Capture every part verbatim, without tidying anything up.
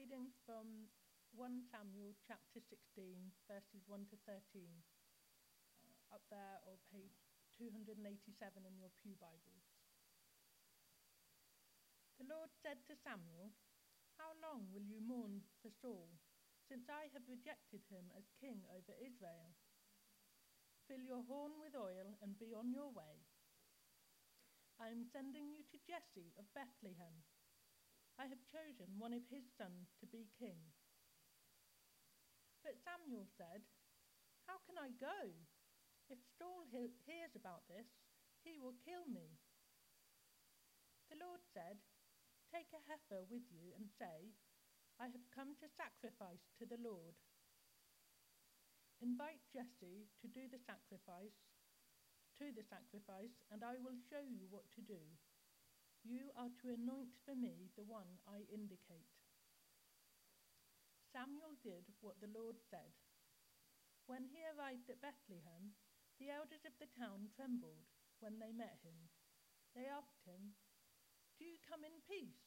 reading from First Samuel chapter sixteen, verses one to thirteen, uh, up there, or page two hundred eighty-seven in your Pew Bibles. The Lord said to Samuel, "How long will you mourn for Saul, since I have rejected him as king over Israel? Fill your horn with oil and be on your way. I am sending you to Jesse of Bethlehem. I have chosen one of his sons to be king." But Samuel said, "How can I go? If Saul he- hears about this, he will kill me." The Lord said, "Take a heifer with you and say, 'I have come to sacrifice to the Lord.' Invite Jesse to do the sacrifice, to the sacrifice, and I will show you what to do. You are to anoint for me the one I indicate." Samuel did what the Lord said. When he arrived at Bethlehem, the elders of the town trembled when they met him. They asked him, "Do you come in peace?"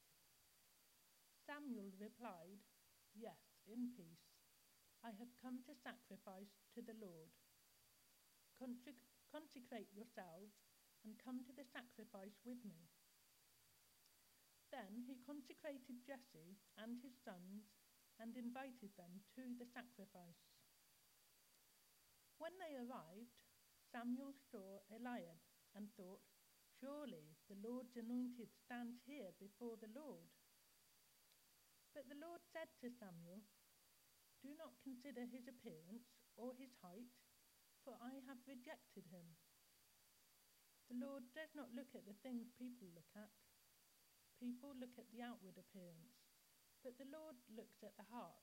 Samuel replied, "Yes, in peace. I have come to sacrifice to the Lord. Consec- consecrate yourselves and come to the sacrifice with me." Then he consecrated Jesse and his sons and invited them to the sacrifice. When they arrived, Samuel saw Eliab and thought, "Surely the Lord's anointed stands here before the Lord." But the Lord said to Samuel, "Do not consider his appearance or his height, for I have rejected him. The Lord does not look at the things people look at. People look at the outward appearance, but the Lord looks at the heart."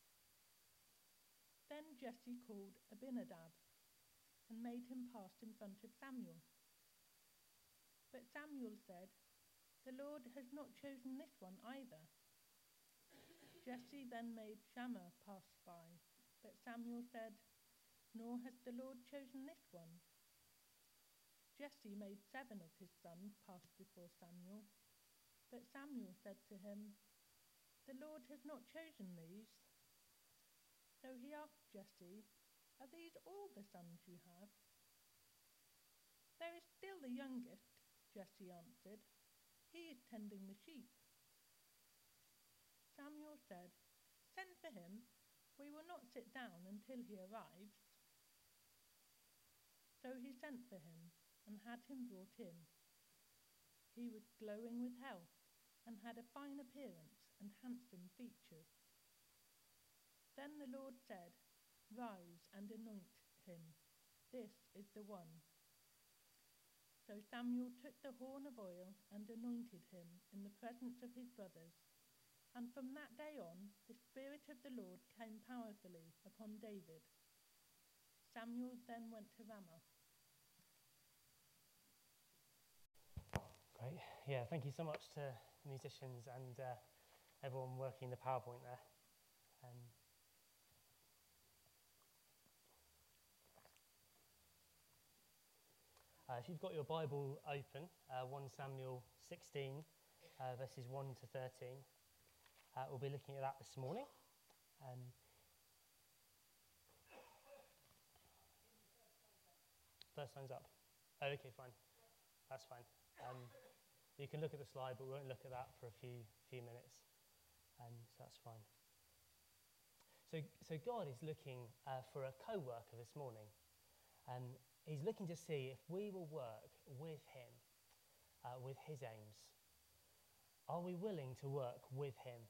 Then Jesse called Abinadab and made him pass in front of Samuel. But Samuel said, "The Lord has not chosen this one either." Jesse then made Shammah pass by, but Samuel said, "Nor has the Lord chosen this one." Jesse made seven of his sons pass before Samuel, but Samuel said to him, "The Lord has not chosen these." So he asked Jesse, "Are these all the sons you have?" "There is still the youngest," Jesse answered. "He is tending the sheep." Samuel said, "Send for him. We will not sit down until he arrives." So he sent for him and had him brought in. He was glowing with health and had a fine appearance and handsome features. Then the Lord said, "Rise and anoint him. This is the one." So Samuel took the horn of oil and anointed him in the presence of his brothers. And from that day on, the Spirit of the Lord came powerfully upon David. Samuel then went to Ramah. Great. Yeah, thank you so much to the musicians and uh, everyone working the PowerPoint there. Um, uh, if you've got your Bible open, uh, First Samuel sixteen, uh, verses one to thirteen, uh, we'll be looking at that this morning. Um, first time's up. Oh, okay, fine. That's fine. Um, you can look at the slide, but we won't look at that for a few few minutes. Um, so that's fine. So, so God is looking uh, for a co-worker this morning. Um, he's looking to see if we will work with him, uh, with his aims. Are we willing to work with him?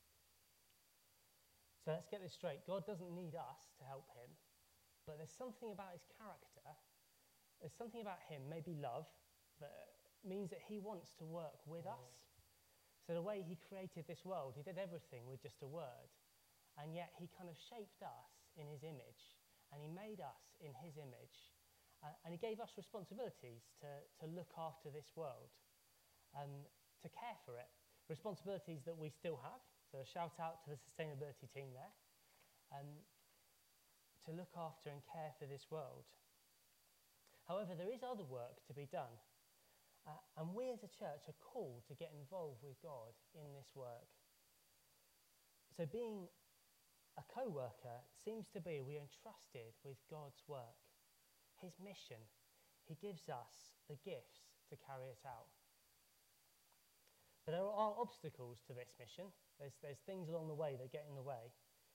So let's get this straight. God doesn't need us to help him, but there's something about his character, there's something about him, maybe love, that means that he wants to work with us. So the way he created this world, he did everything with just a word, and yet he kind of shaped us in his image, and he made us in his image, uh, and he gave us responsibilities to, to look after this world, um, to care for it, responsibilities that we still have. So a shout out to the sustainability team there, um, to look after and care for this world. However, there is other work to be done, uh, and we as a church are called to get involved with God in this work. So being a co-worker seems to be we are entrusted with God's work, his mission. He gives us the gifts to carry it out. But there are obstacles to this mission. There's, there's things along the way that get in the way.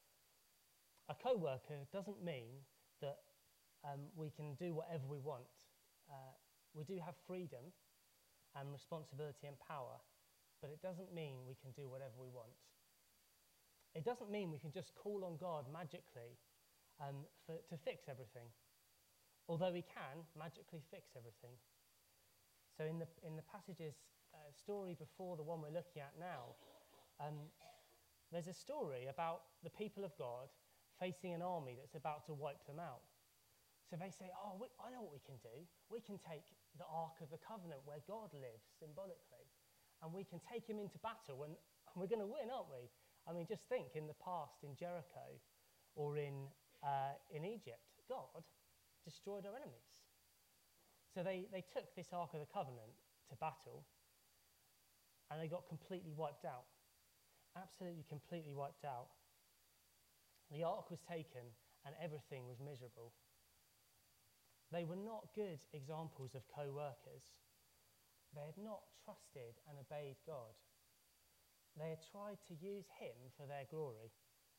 A co-worker doesn't mean that um, we can do whatever we want. Uh, we do have freedom and responsibility and power, but it doesn't mean we can do whatever we want. It doesn't mean we can just call on God magically um, for, to fix everything, although he can magically fix everything. So in the, in the passage's uh, story before the one we're looking at now, um, there's a story about the people of God facing an army that's about to wipe them out. So they say, oh, we, I know what we can do. We can take the Ark of the Covenant where God lives symbolically, and we can take him into battle, and we're going to win, aren't we? I mean, just think in the past in Jericho or in, uh, in Egypt, God destroyed our enemies. So they, they took this Ark of the Covenant to battle, and they got completely wiped out. Absolutely completely wiped out. The Ark was taken, and everything was miserable. They were not good examples of co-workers. They had not trusted and obeyed God. They had tried to use him for their glory.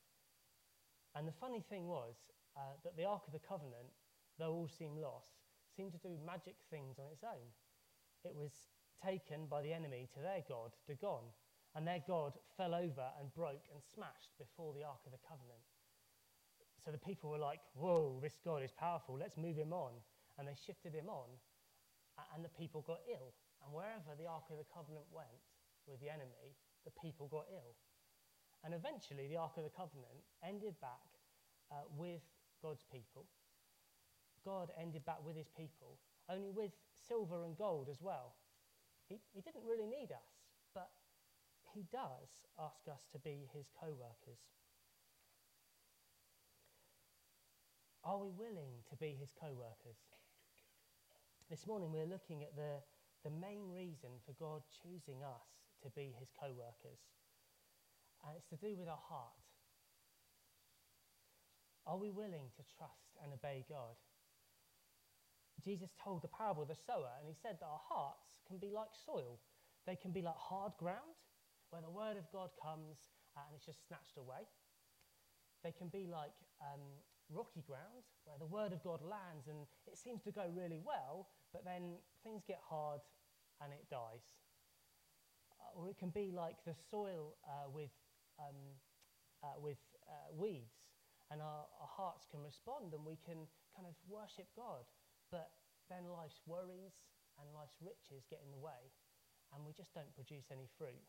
And the funny thing was uh, that the Ark of the Covenant, though all seemed lost, seemed to do magic things on its own. It was taken by the enemy to their god, Dagon, and their god fell over and broke and smashed before the Ark of the Covenant. So the people were like, whoa, this God is powerful, let's move him on. And they shifted him on, and the people got ill. And wherever the Ark of the Covenant went with the enemy, the people got ill. And eventually the Ark of the Covenant ended back uh, with God's people. God ended back with his people, only with silver and gold as well. He, he didn't really need us, but he does ask us to be his co-workers. Are we willing to be his co-workers? This morning we're looking at the, the main reason for God choosing us to be his co-workers. And it's to do with our heart. Are we willing to trust and obey God? Jesus told the parable of the sower, and he said that our hearts can be like soil. They can be like hard ground, where the word of God comes uh, and it's just snatched away. They can be like um, rocky ground, where the word of God lands and it seems to go really well, but then things get hard and it dies. Uh, or it can be like the soil uh, with, um, uh, with uh, weeds, and our, our hearts can respond and we can kind of worship God, but then life's worries and life's riches get in the way and we just don't produce any fruit.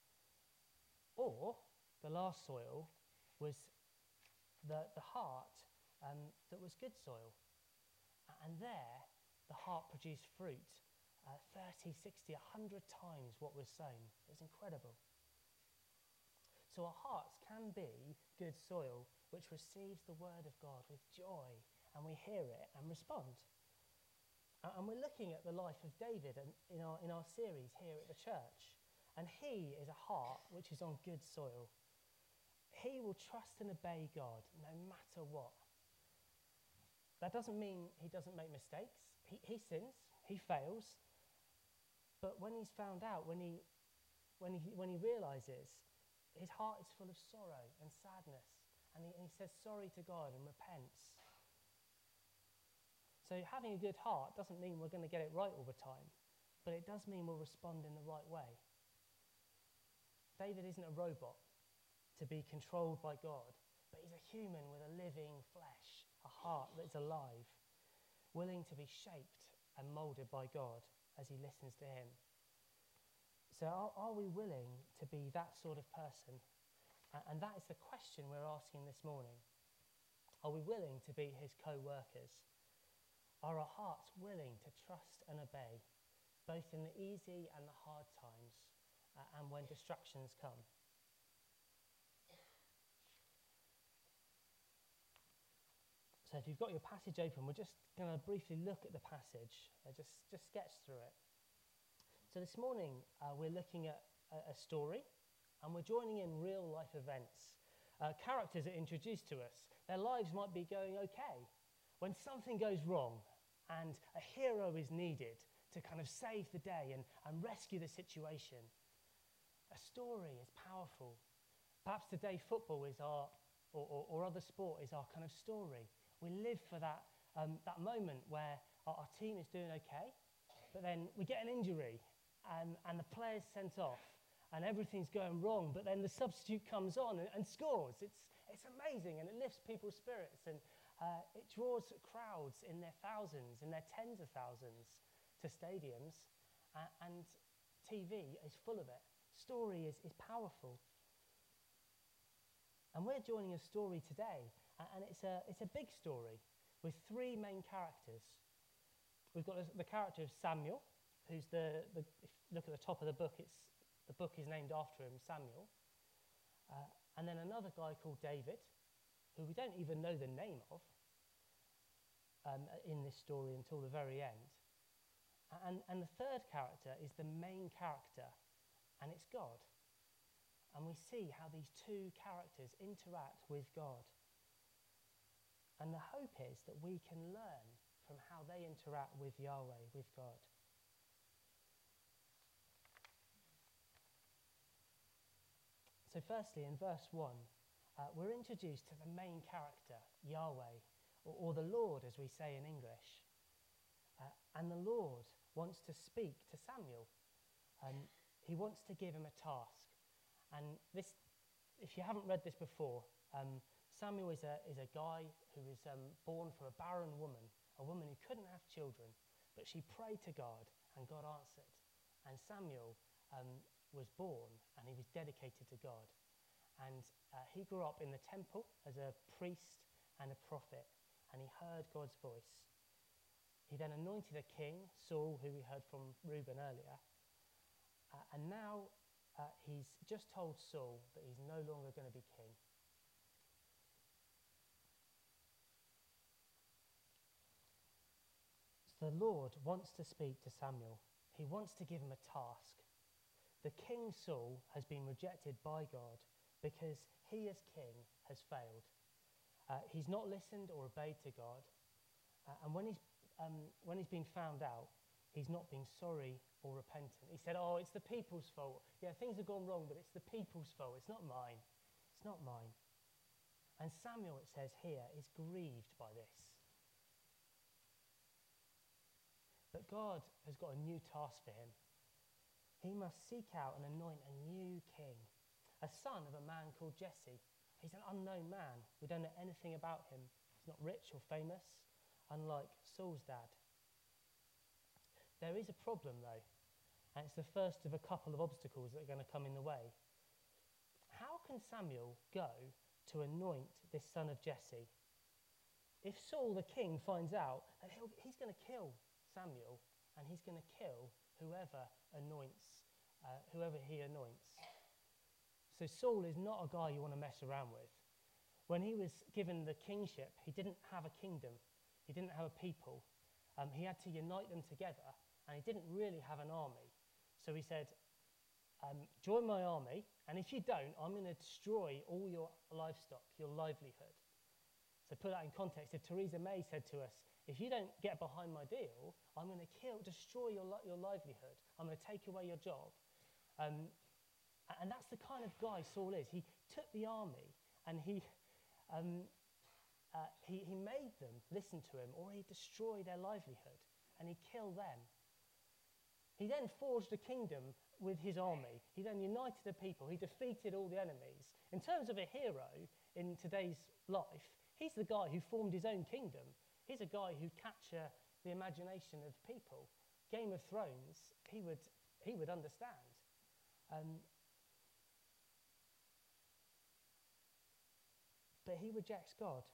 Or the last soil was the, the heart um, that was good soil, and there the heart produced fruit uh, thirty, sixty, one hundred times what was sown. It was incredible. So our hearts can be good soil which receives the word of God with joy, and we hear it and respond. Uh, and we're looking at the life of David in, in, our, in our series here at the church, and he is a heart which is on good soil. He will trust and obey God no matter what. That doesn't mean he doesn't make mistakes. He, he sins, he fails, but when he's found out, when he, when he, when he realizes, his heart is full of sorrow and sadness, and he, and he says sorry to God and repents. So having a good heart doesn't mean we're going to get it right all the time, but it does mean we'll respond in the right way. David isn't a robot to be controlled by God, but he's a human with a living flesh, a heart that's alive, willing to be shaped and moulded by God as he listens to him. So are, are we willing to be that sort of person? Uh, and that is the question we're asking this morning. Are we willing to be his co-workers? Are our hearts willing to trust and obey, both in the easy and the hard times, uh, and when distractions come? So if you've got your passage open, we're just going to briefly look at the passage, uh, just, just sketch through it. So this morning, uh, we're looking at a, a story, and we're joining in real life events uh, characters are introduced to us. Their lives might be going okay. When something goes wrong and a hero is needed to kind of save the day and, and rescue the situation, a story is powerful. Perhaps today football is our, or, or, or other sport is our kind of story. We live for that, um, that moment where our, our team is doing okay, but then we get an injury and, and the player's sent off and everything's going wrong, but then the substitute comes on and, and scores. It's, it's amazing, and it lifts people's spirits, and uh, it draws crowds in their thousands, in their tens of thousands to stadiums, uh, and T V is full of it. Story is, is powerful. And we're joining a story today, uh, and it's a, it's a big story with three main characters. We've got the, the character of Samuel, who's the, the, if you look at the top of the book, it's, the book is named after him, Samuel. Uh, and then another guy called David, who we don't even know the name of um, in this story until the very end. And, and the third character is the main character, and it's God. And we see how these two characters interact with God. And the hope is that we can learn from how they interact with Yahweh, with God. So firstly, in verse one, uh, we're introduced to the main character, Yahweh, or, or the Lord, as we say in English. Uh, and the Lord wants to speak to Samuel. Um, he wants to give him a task. And this, if you haven't read this before, um, Samuel is a, is a guy who was um, born from a barren woman, a woman who couldn't have children, but she prayed to God and God answered. And Samuel um, was born and he was dedicated to God. And uh, he grew up in the temple as a priest and a prophet, and he heard God's voice. He then anointed a king, Saul, who we heard from Reuben earlier, uh, and now Uh, he's just told Saul that he's no longer going to be king. So the Lord wants to speak to Samuel. He wants to give him a task. The king Saul has been rejected by God because he as king has failed. Uh, he's not listened or obeyed to God. Uh, and when he's, um, when he's been found out, he's not been sorry or repentant. He said, oh, it's the people's fault. Yeah, things have gone wrong, but it's the people's fault. It's not mine. It's not mine. And Samuel, it says here, is grieved by this. But God has got a new task for him. He must seek out and anoint a new king, a son of a man called Jesse. He's an unknown man. We don't know anything about him. He's not rich or famous, unlike Saul's dad. There is a problem, though, and it's the first of a couple of obstacles that are going to come in the way. How can Samuel go to anoint this son of Jesse? If Saul the king finds out that he'll, he's going to kill Samuel, and he's going to kill whoever anoints, uh, whoever he anoints. So Saul is not a guy you want to mess around with. When he was given the kingship, he didn't have a kingdom. He didn't have a people. Um, he had to unite them together. And he didn't really have an army. So he said, um, join my army, and if you don't, I'm going to destroy all your livestock, your livelihood. So put that in context. If Theresa May said to us, if you don't get behind my deal, I'm going to kill, destroy your, li- your livelihood. I'm going to take away your job. Um, and that's the kind of guy Saul is. He took the army, and he, um, uh, he, he made them listen to him, or he destroyed their livelihood, and he killed them. He then forged a kingdom with his army. He then united the people. He defeated all the enemies. In terms of a hero in today's life, he's the guy who formed his own kingdom. He's a guy who'd capture the imagination of people. Game of Thrones, he would, he would understand. Um, but he rejects God.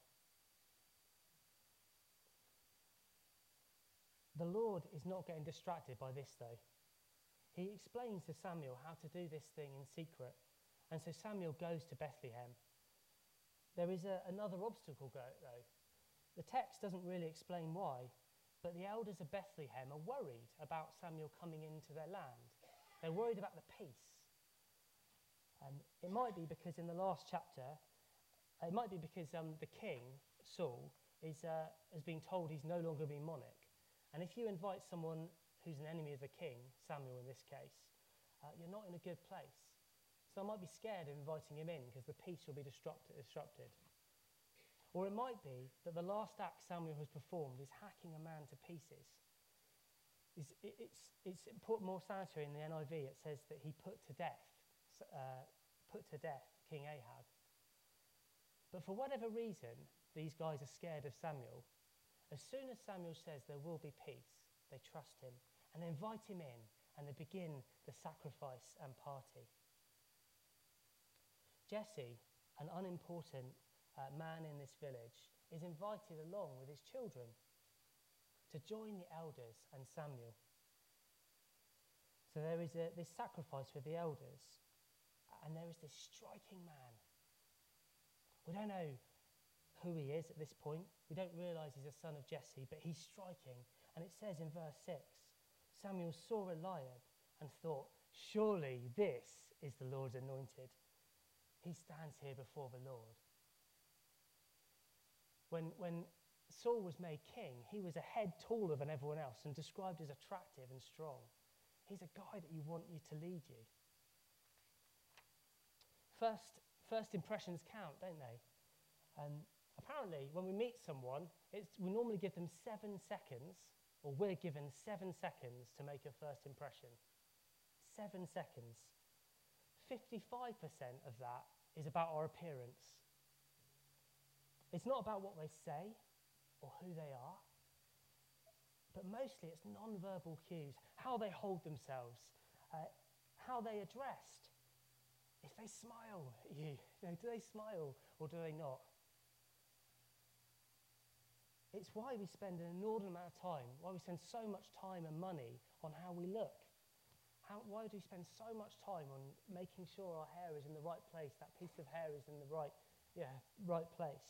The Lord is not getting distracted by this, though. He explains to Samuel how to do this thing in secret. And so Samuel goes to Bethlehem. There is a, another obstacle, go, though. The text doesn't really explain why, but the elders of Bethlehem are worried about Samuel coming into their land. They're worried about the peace. Um, it might be because in the last chapter, It might be because um, the king, Saul, is, uh, has been told he's no longer being monarch. And if you invite someone who's an enemy of the king, Samuel in this case, uh, you're not in a good place. So I might be scared of inviting him in because the peace will be disrupt- disrupted. Or it might be that the last act Samuel has performed is hacking a man to pieces. It's, it, it's, it's put more sanitary in the N I V. It says that he put to death, uh, put to death King Ahab. But for whatever reason, these guys are scared of Samuel. As soon as Samuel says there will be peace, they trust him and they invite him in and they begin the sacrifice and party. Jesse, an unimportant uh, man in this village, is invited along with his children to join the elders and Samuel. So there is a, this sacrifice with the elders, and there is this striking man. We don't know who he is at this point. We don't realise he's a son of Jesse, but he's striking. And it says in verse six, Samuel saw Eliab and thought, surely this is the Lord's anointed. He stands here before the Lord. When, when Saul was made king, he was a head taller than everyone else and described as attractive and strong. He's a guy that you want you to lead you. First, first impressions count, don't they? Um, apparently, when we meet someone, it's, we normally give them seven seconds, or we're given seven seconds to make a first impression. Seven seconds. fifty-five percent of that is about our appearance. It's not about what they say or who they are, but mostly it's non-verbal cues, how they hold themselves, uh, how they are dressed. If they smile at you, you know, do they smile or do they not? It's why we spend an inordinate amount of time, why we spend so much time and money on how we look. How, why do we spend so much time on making sure our hair is in the right place, that piece of hair is in the right, yeah, right place?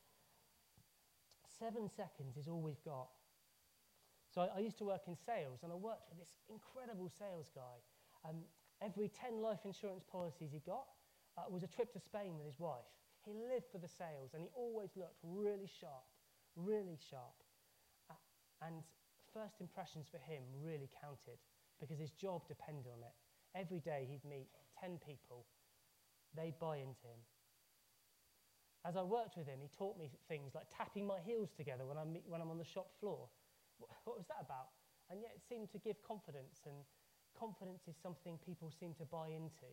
Seven seconds is all we've got. So I, I used to work in sales, and I worked with this incredible sales guy. Um, every ten life insurance policies he got uh, was a trip to Spain with his wife. He lived for the sales, and he always looked really sharp, really sharp. Uh, and first impressions for him really counted, because his job depended on it. Every day he'd meet ten people. They'd buy into him. As I worked with him, he taught me things like tapping my heels together when I'm, when I'm on the shop floor. What was that about? And yet it seemed to give confidence, and confidence is something people seem to buy into.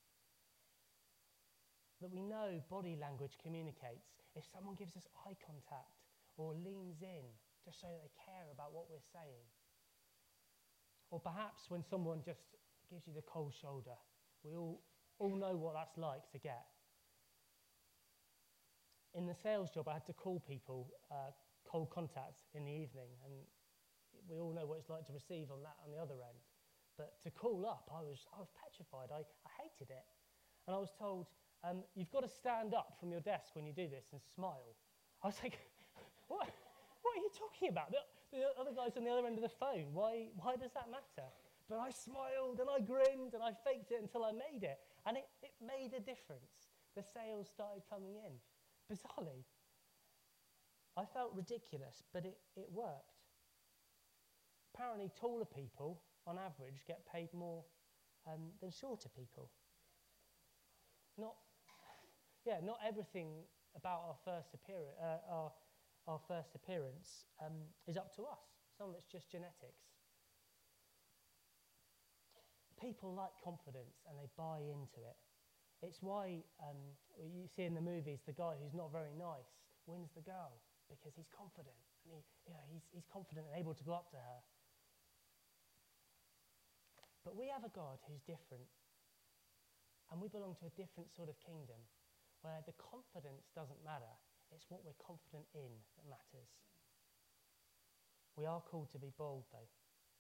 That we know body language communicates. If someone gives us eye contact or leans in to show they care about what we're saying. Or perhaps when someone just gives you the cold shoulder. We all, all know what that's like to get. In the sales job, I had to call people uh, cold contact in the evening, and we all know what it's like to receive on that on the other end. But to call up, I was I was petrified. I, I hated it. And I was told, um, you've got to stand up from your desk when you do this and smile. I was like, what, what are you talking about? The, the other guy's on the other end of the phone. Why, why does that matter? But I smiled and I grinned and I faked it until I made it. And it, it made a difference. The sales started coming in. Bizarrely. I felt ridiculous, but it, it worked. Apparently, taller people, on average, get paid more um, than shorter people. Not, yeah, not everything about our first appearance, uh, our, our first appearance um, is up to us. Some of it's just genetics. People like confidence and they buy into it. It's why um, you see in the movies the guy who's not very nice wins the girl, because he's confident and he, you know, he's, he's confident and able to go up to her. But we have a God who's different, and we belong to a different sort of kingdom where the confidence doesn't matter. It's what we're confident in that matters. We are called to be bold, though.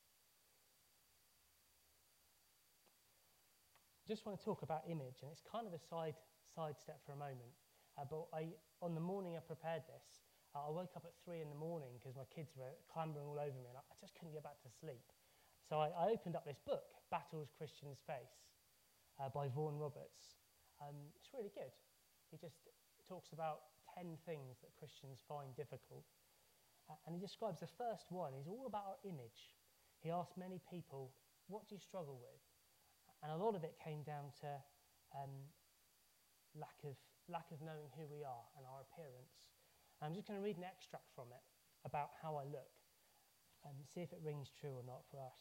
Just want to talk about image, and it's kind of a side sidestep for a moment. Uh, but I, on the morning I prepared this, uh, I woke up at three in the morning because my kids were clambering all over me, and I, I just couldn't get back to sleep. So I, I opened up this book, Battles Christians Face, uh, by Vaughan Roberts. Um, it's really good. He just talks about ten things that Christians find difficult. Uh, and he describes the first one is all about our image. He asked many people, what do you struggle with? And a lot of it came down to um, lack of lack of knowing who we are and our appearance. And I'm just going to read an extract from it about how I look and see if it rings true or not for us.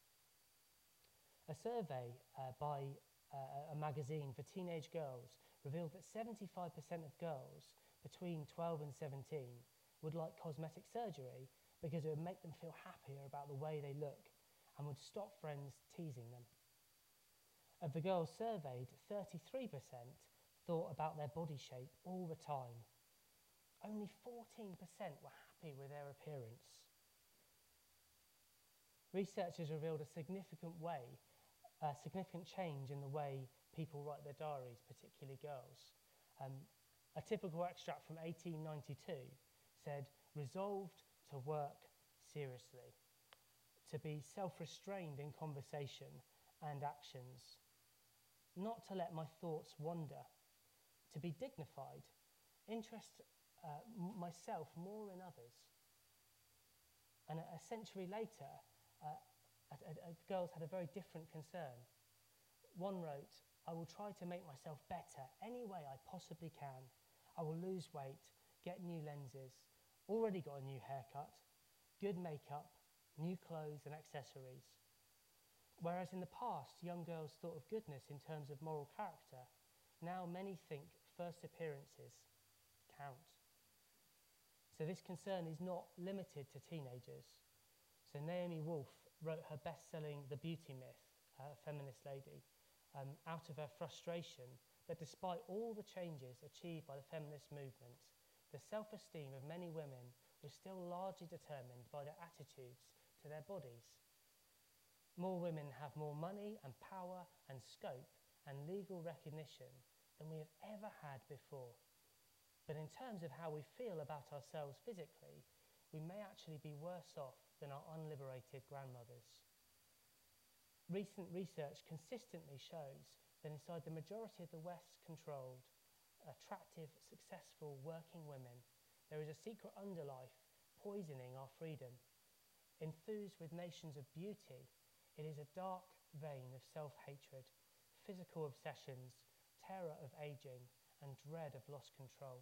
A survey uh, by uh, a magazine for teenage girls revealed that seventy-five percent of girls between twelve and seventeen would like cosmetic surgery because it would make them feel happier about the way they look and would stop friends teasing them. Of the girls surveyed, thirty-three percent thought about their body shape all the time. Only fourteen percent were happy with their appearance. Researchers revealed a significant way, a significant change in the way people write their diaries, particularly girls. Um, a typical extract from eighteen ninety-two said, resolved to work seriously, to be self-restrained in conversation and actions, not to let my thoughts wander, to be dignified, interest uh, m- myself more in others. And a, a century later, uh, a, a, a girls had a very different concern. One wrote, I will try to make myself better any way I possibly can. I will lose weight, get new lenses, already got a new haircut, good makeup, new clothes and accessories. Whereas in the past, young girls thought of goodness in terms of moral character, now many think first appearances count. So this concern is not limited to teenagers. So Naomi Wolf wrote her best-selling The Beauty Myth, a feminist lady, um, out of her frustration that despite all the changes achieved by the feminist movement, the self-esteem of many women was still largely determined by their attitudes to their bodies. More women have more money and power and scope and legal recognition than we have ever had before. But in terms of how we feel about ourselves physically, we may actually be worse off than our unliberated grandmothers. Recent research consistently shows that inside the majority of the West-controlled, attractive, successful working women, there is a secret underlife poisoning our freedom. Enthused with nations of beauty, it is a dark vein of self-hatred, physical obsessions, terror of aging, and dread of lost control.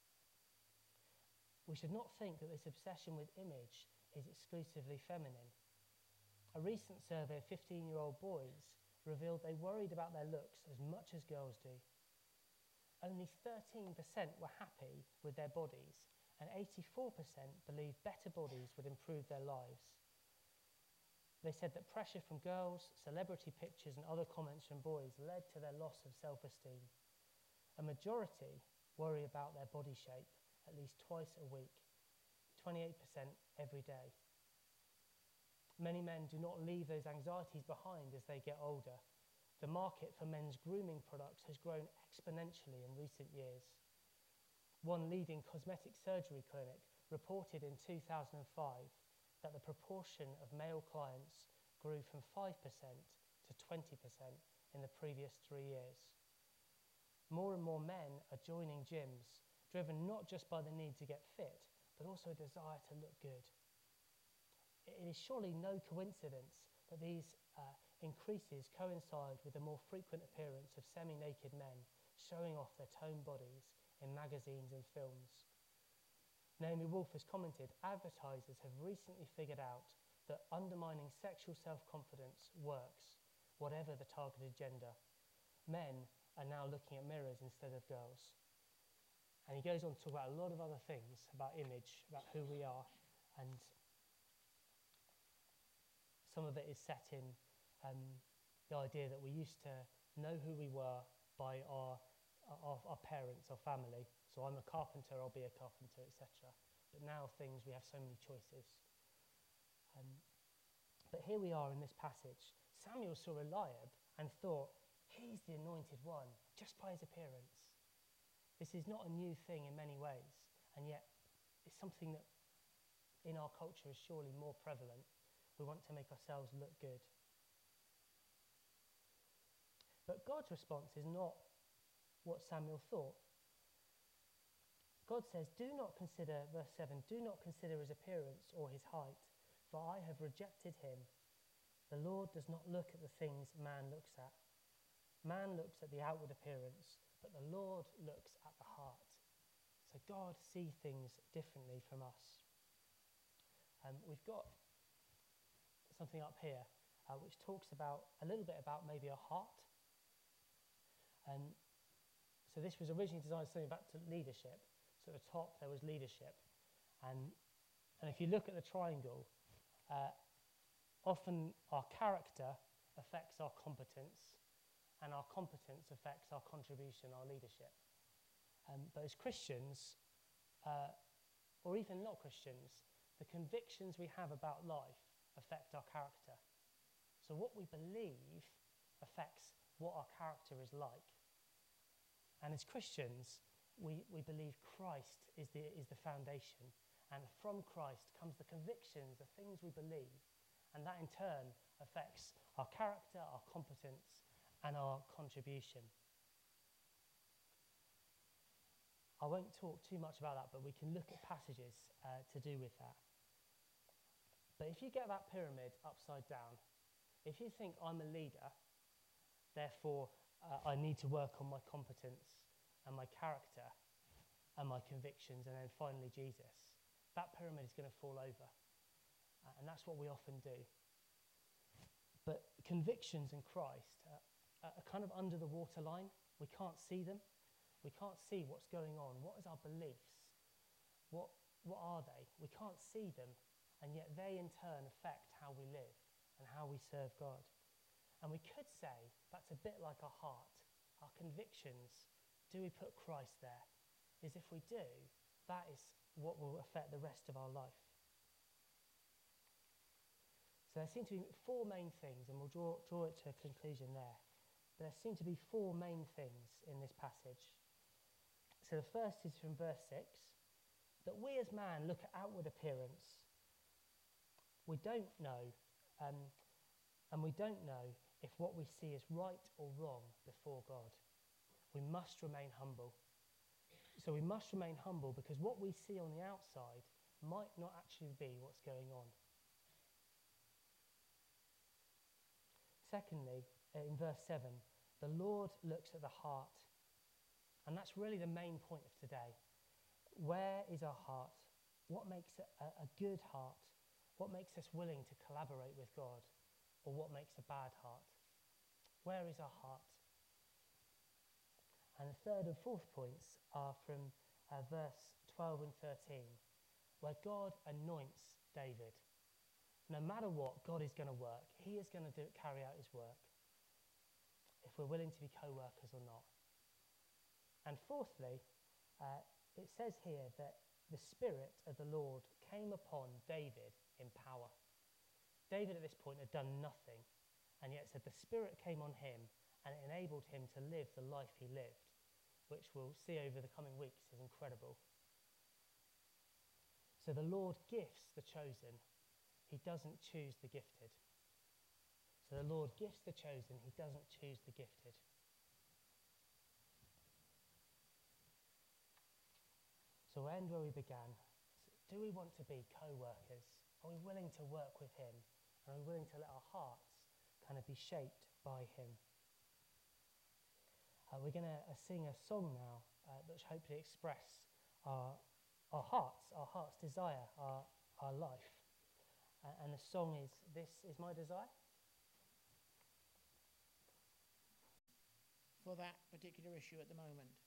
We should not think that this obsession with image is exclusively feminine. A recent survey of fifteen-year-old boys revealed they worried about their looks as much as girls do. Only thirteen percent were happy with their bodies, and eighty-four percent believed better bodies would improve their lives. They said that pressure from girls, celebrity pictures, and other comments from boys led to their loss of self-esteem. A majority worry about their body shape at least twice a week, twenty-eight percent every day. Many men do not leave those anxieties behind as they get older. The market for men's grooming products has grown exponentially in recent years. One leading cosmetic surgery clinic reported in two thousand five that the proportion of male clients grew from five percent to twenty percent in the previous three years. More and more men are joining gyms, driven not just by the need to get fit, but also a desire to look good. It is surely no coincidence that these uh, increases coincide with the more frequent appearance of semi-naked men showing off their toned bodies in magazines and films. Naomi Wolf has commented, advertisers have recently figured out that undermining sexual self-confidence works, whatever the targeted gender. Men are now looking at mirrors instead of girls. And he goes on to talk about a lot of other things, about image, about who we are, and some of it is set in um, the idea that we used to know who we were by our, our, our parents, our family. So I'm a carpenter, I'll be a carpenter, et cetera. But now things, we have so many choices. Um, but here we are in this passage. Samuel saw Eliab and thought, he's the anointed one, just by his appearance. This is not a new thing in many ways, and yet it's something that in our culture is surely more prevalent. We want to make ourselves look good. But God's response is not what Samuel thought. God says, do not consider, verse seven, do not consider his appearance or his height, for I have rejected him. The Lord does not look at the things man looks at. Man looks at the outward appearance, but the Lord looks at the heart. So God sees things differently from us. Um, we've got something up here uh, which talks about a little bit about maybe a heart. Um, so this was originally designed something back to leadership. So at the top there was leadership. And, and if you look at the triangle, uh, often our character affects our competence, and our competence affects our contribution, our leadership. Um, but as Christians, uh, or even not Christians, the convictions we have about life affect our character. So what we believe affects what our character is like. And as Christians, we, we believe Christ is the, is the foundation. And from Christ comes the convictions, the things we believe. And that in turn affects our character, our competence, and our contribution. I won't talk too much about that, but we can look at passages uh, to do with that. But if you get that pyramid upside down, if you think I'm a leader, therefore uh, I need to work on my competence and my character and my convictions, and then finally Jesus, that pyramid is going to fall over. Uh, and that's what we often do. But convictions in Christ uh, are kind of under the waterline. We can't see them. We can't see what's going on. What is our beliefs? What, what are they? We can't see them, and yet they in turn affect how we live and how we serve God. And we could say that's a bit like our heart. Our convictions, do we put Christ there? Is if we do, that is what will affect the rest of our life. So there seem to be four main things, and we'll draw, draw it to a conclusion there. But there seem to be four main things in this passage. So the first is from verse six, that we as man look at outward appearance. We don't know, um, and we don't know if what we see is right or wrong before God. We must remain humble. So we must remain humble because what we see on the outside might not actually be what's going on. Secondly, in verse seven, the Lord looks at the heart. And that's really the main point of today. Where is our heart? What makes a, a good heart? What makes us willing to collaborate with God? Or what makes a bad heart? Where is our heart? And the third and fourth points are from uh, verse twelve and thirteen, where God anoints David. No matter what, God is going to work. He is going to do, carry out his work, if we're willing to be co-workers or not. And fourthly, uh, it says here that the Spirit of the Lord came upon David in power. David at this point had done nothing, and yet it said the Spirit came on him and it enabled him to live the life he lived, which we'll see over the coming weeks is incredible. So the Lord gifts the chosen. He doesn't choose the gifted. So the Lord gifts the chosen. He doesn't choose the gifted. So we'll end where we began. Do we want to be co-workers? Are we willing to work with him? And are we willing to let our hearts kind of be shaped by him? Uh, we're going to uh, sing a song now uh, which hopefully express our, our hearts, our heart's desire, our, our life. Uh, and the song is, "This is my desire." For that particular issue at the moment.